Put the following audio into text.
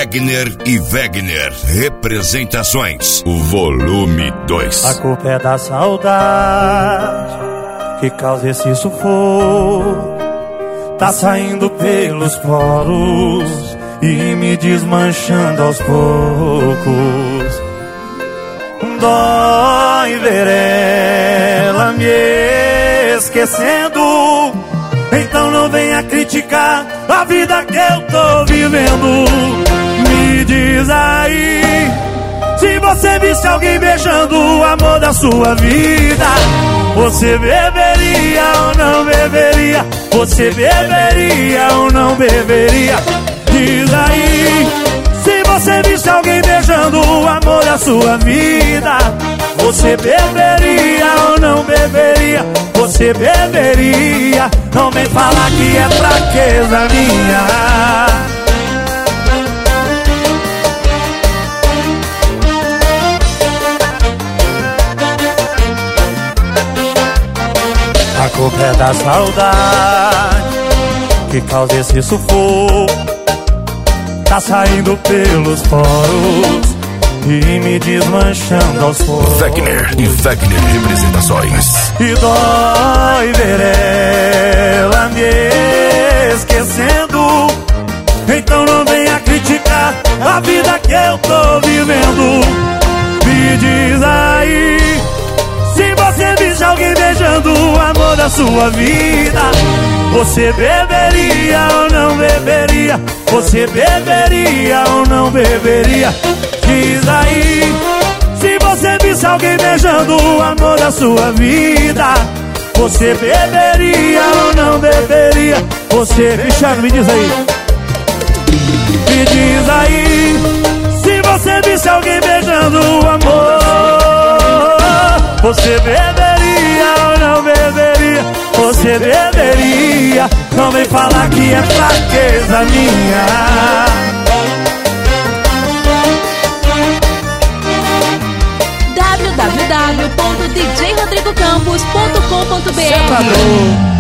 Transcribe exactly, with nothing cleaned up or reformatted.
Wegner e Wegner Representações, o volume dois. A culpa é da saudade que causa esse sufoco. Tá saindo pelos poros e me desmanchando aos poucos. Dói ver ela me esquecendo. Então não venha criticar a vida que eu tô vivendo. Me diz aí, se você visse alguém beijando o amor da sua vida, você beberia ou não beberia? Você beberia ou não beberia? Diz aí, se você visse alguém beijando o amor da sua vida, você beberia ou não beberia? Você beberia? Não vem falar que é fraqueza minha. A culpa é da saudade que causa esse sufoco. Tá saindo pelos poros e me desmanchando aos poucos. Wegner e Wegner Representações. E dói ver ela me esquecendo. Então não venha criticar a vida que eu tô vivendo. Me diz aí, se você visse alguém beijando o amor da sua vida, você beberia ou não beberia? Você beberia ou não beberia? Diz aí, se você visse alguém beijando o amor da sua vida, você beberia ou não beberia? Você, Cristiano, me diz aí. Me diz aí, se você visse alguém beijando o amor, você beberia ou não beberia? Você beberia? Não vem falar que é fraqueza minha. w w w ponto d j rodrigo campos ponto com ponto b r